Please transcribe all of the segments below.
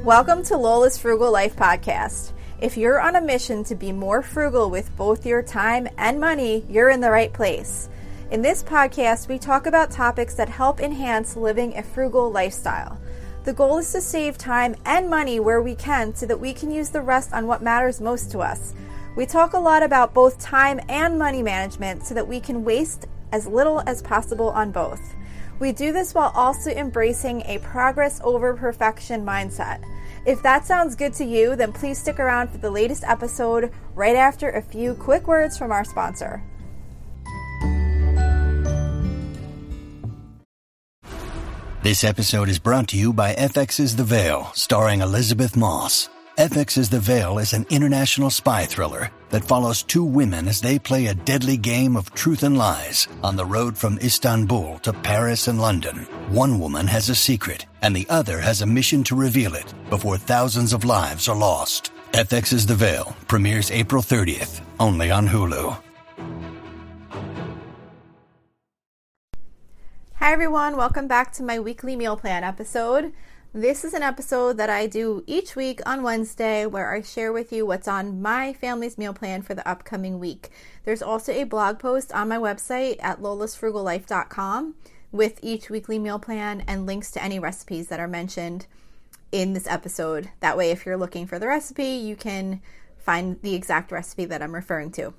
Welcome to Lola's Frugal Life Podcast. If you're on a mission to be more frugal with both your time and money, you're in the right place. In this podcast, we talk about topics that help enhance living a frugal lifestyle. The goal is to save time and money where we can so that we can use the rest on what matters most to us. We talk a lot about both time and money management so that we can waste as little as possible on both. We do this while also embracing a progress over perfection mindset. If that sounds good to you, then please stick around for the latest episode right after a few quick words from our sponsor. This episode is brought to you by FX's The Veil, starring Elizabeth Moss. FX's The Veil is an international spy thriller that follows two women as they play a deadly game of truth and lies on the road from Istanbul to Paris and London. One woman has a secret, and the other has a mission to reveal it before thousands of lives are lost. FX's The Veil premieres April 30th, only on Hulu. Hi everyone, welcome back to my weekly meal plan episode. This is an episode that I do each week on Wednesday where I share with you what's on my family's meal plan for the upcoming week. There's also a blog post on my website at lolasfrugallife.com with each weekly meal plan and links to any recipes that are mentioned in this episode. That way, if you're looking for the recipe, you can find the exact recipe that I'm referring to.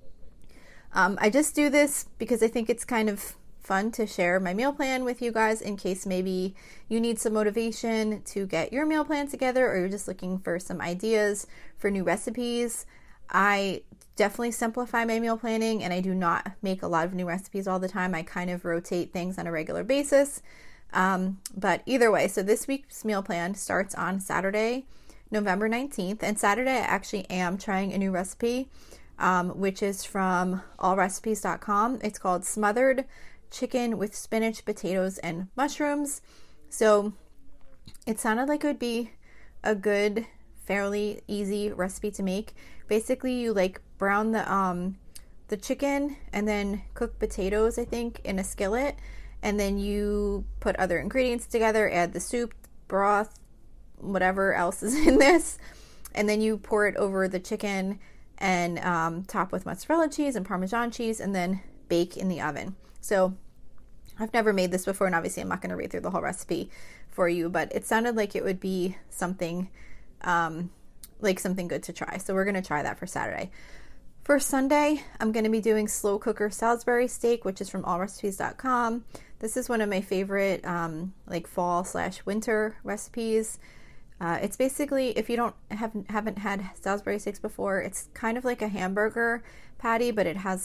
I just do this because I think it's kind of fun to share my meal plan with you guys in case maybe you need some motivation to get your meal plan together or you're just looking for some ideas for new recipes. I definitely simplify my meal planning and I do not make a lot of new recipes all the time. I kind of rotate things on a regular basis. But either way, so this week's meal plan starts on Saturday, November 19th. And Saturday I actually am trying a new recipe, which is from allrecipes.com. It's called Smothered Chicken with Spinach, Potatoes, and Mushrooms. So it sounded like it would be a good, fairly easy recipe to make. Basically, you brown the chicken and then cook potatoes, I think, in a skillet, and then you put other ingredients together, add the soup, broth, whatever else is in this, and then you pour it over the chicken and top with mozzarella cheese and Parmesan cheese, and then bake in the oven. So I've never made this before, and obviously I'm not going to read through the whole recipe for you, but it sounded like it would be something something good to try. So we're going to try that for Saturday. For Sunday, I'm going to be doing slow cooker Salisbury steak, which is from allrecipes.com. This is one of my favorite fall/winter recipes. It's basically, if you haven't had Salisbury steaks before, it's kind of like a hamburger patty, but it has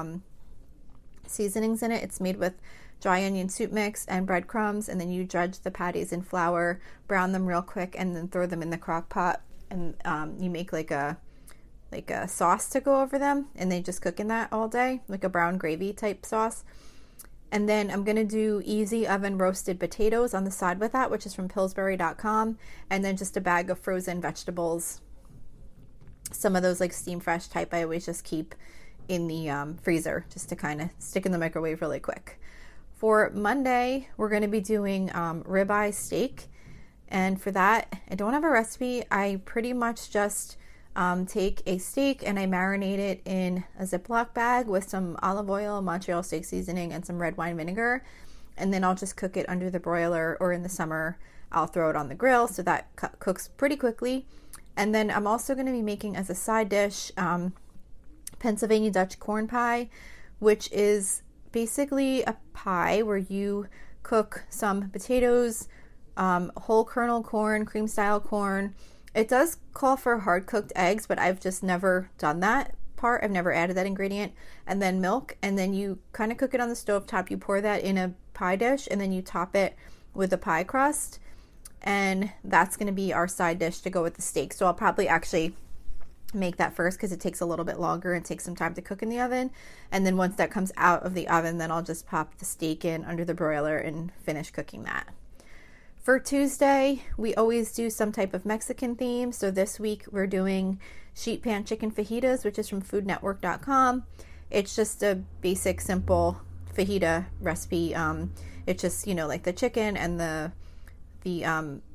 seasonings in it. It's made with dry onion soup mix and breadcrumbs, and then you dredge the patties in flour, brown them real quick, and then throw them in the crock pot, and you make a sauce to go over them, and they just cook in that all day, like a brown gravy type sauce. And then I'm going to do easy oven roasted potatoes on the side with that, which is from Pillsbury.com, and then just a bag of frozen vegetables. Some of those steam fresh type I always just keep in the freezer just to kind of stick in the microwave really quick. For Monday, we're going to be doing ribeye steak, and for that, I don't have a recipe. I pretty much just take a steak and I marinate it in a Ziploc bag with some olive oil, Montreal steak seasoning, and some red wine vinegar, and then I'll just cook it under the broiler, or in the summer, I'll throw it on the grill, so that cooks pretty quickly. And then I'm also going to be making as a side dish Pennsylvania Dutch corn pie, which is basically a pie where you cook some potatoes, whole kernel corn, cream style corn. It does call for hard cooked eggs, but I've just never done that part. I've never added that ingredient. And then milk, and then you kind of cook it on the stove top. You pour that in a pie dish, and then you top it with a pie crust. And that's going to be our side dish to go with the steak. So I'll probably actually make that first because it takes a little bit longer and takes some time to cook in the oven. And then once that comes out of the oven, then I'll just pop the steak in under the broiler and finish cooking that. For Tuesday, we always do some type of Mexican theme. So this week we're doing sheet pan chicken fajitas, which is from foodnetwork.com. It's just a basic, simple fajita recipe. It's just, the chicken and the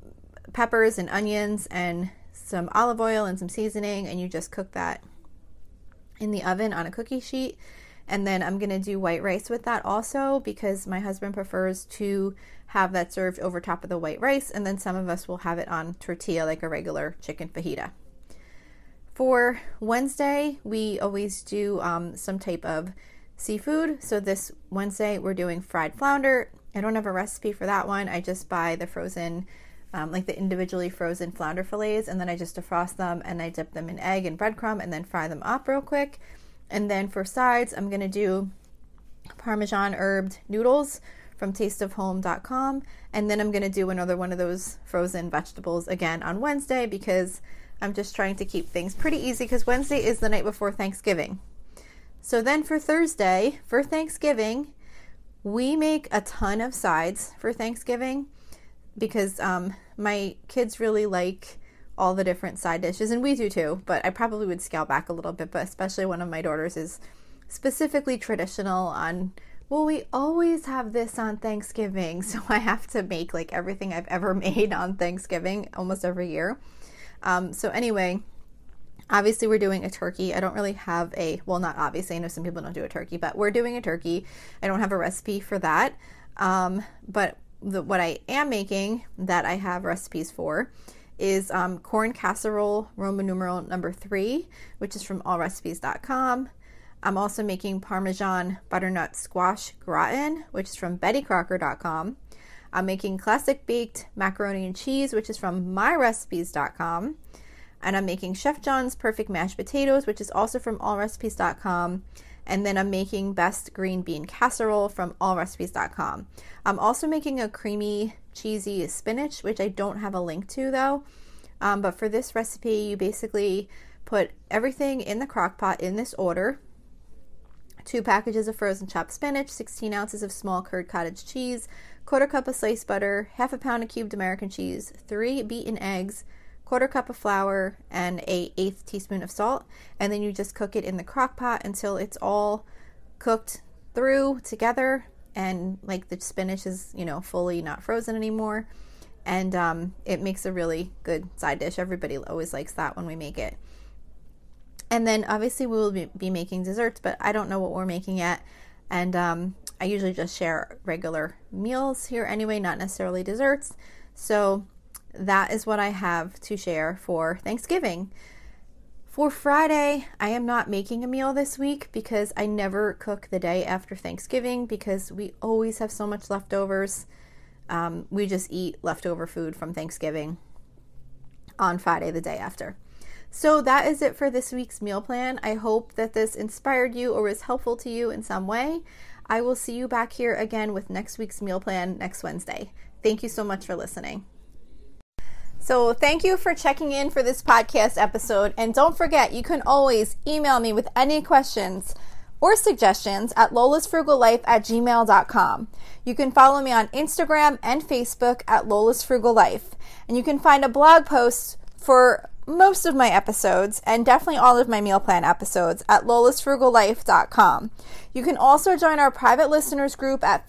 peppers and onions and some olive oil and some seasoning, and you just cook that in the oven on a cookie sheet. And then I'm going to do white rice with that also, because my husband prefers to have that served over top of the white rice, and then some of us will have it on tortilla like a regular chicken fajita. For Wednesday, we always do some type of seafood. So this Wednesday, we're doing fried flounder. I don't have a recipe for that one. I just buy the frozen, like the individually frozen flounder fillets, and then I just defrost them and I dip them in egg and breadcrumb and then fry them up real quick. And then for sides, I'm going to do Parmesan herbed noodles from tasteofhome.com. And then I'm going to do another one of those frozen vegetables again on Wednesday, because I'm just trying to keep things pretty easy, because Wednesday is the night before Thanksgiving. So then for Thursday, for Thanksgiving, we make a ton of sides for Thanksgiving, because my kids really like all the different side dishes, and we do too, but I probably would scale back a little bit. But especially one of my daughters is specifically traditional on, well, we always have this on Thanksgiving, so I have to make like everything I've ever made on Thanksgiving almost every year. So anyway, obviously we're doing a turkey. I don't really have not obviously, I know some people don't do a turkey, but we're doing a turkey. I don't have a recipe for that, but what I am making that I have recipes for is corn casserole Roman numeral number 3, which is from allrecipes.com. I'm also making Parmesan butternut squash gratin, which is from bettycrocker.com. I'm making classic baked macaroni and cheese, which is from myrecipes.com. And I'm making Chef John's perfect mashed potatoes, which is also from allrecipes.com. And then I'm making best green bean casserole from allrecipes.com. I'm also making a creamy, cheesy spinach, which I don't have a link to though. But for this recipe, you basically put everything in the crock pot in this order: 2 packages of frozen chopped spinach, 16 ounces of small curd cottage cheese, 1/4 cup of sliced butter, 1/2 pound of cubed American cheese, 3 beaten eggs, 1/4 cup of flour, and an 1/8 teaspoon of salt. And then you just cook it in the crock pot until it's all cooked through together, and like the spinach is, fully not frozen anymore. And it makes a really good side dish. Everybody always likes that when we make it. And then obviously we will be making desserts, but I don't know what we're making yet. And I usually just share regular meals here anyway, not necessarily desserts. So that is what I have to share for Thanksgiving. For Friday, I am not making a meal this week because I never cook the day after Thanksgiving, because we always have so much leftovers. We just eat leftover food from Thanksgiving on Friday, the day after. So that is it for this week's meal plan. I hope that this inspired you or was helpful to you in some way. I will see you back here again with next week's meal plan next Wednesday. Thank you so much for listening. So thank you for checking in for this podcast episode. And don't forget, you can always email me with any questions or suggestions at lolasfrugallife@gmail.com. You can follow me on Instagram and Facebook at lolasfrugallife. And you can find a blog post for most of my episodes and definitely all of my meal plan episodes at lolasfrugallife.com. You can also join our private listeners group at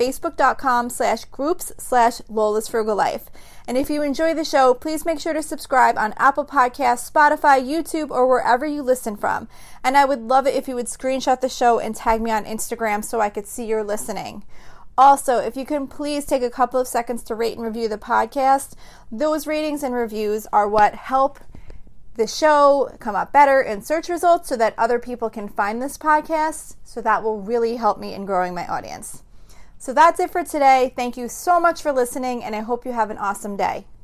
facebook.com/groups/lolasfrugallife. And if you enjoy the show, please make sure to subscribe on Apple Podcasts, Spotify, YouTube, or wherever you listen from. And I would love it if you would screenshot the show and tag me on Instagram so I could see you're listening. Also, if you can please take a couple of seconds to rate and review the podcast. Those ratings and reviews are what help the show come up better in search results so that other people can find this podcast. So that will really help me in growing my audience. So that's it for today. Thank you so much for listening, and I hope you have an awesome day.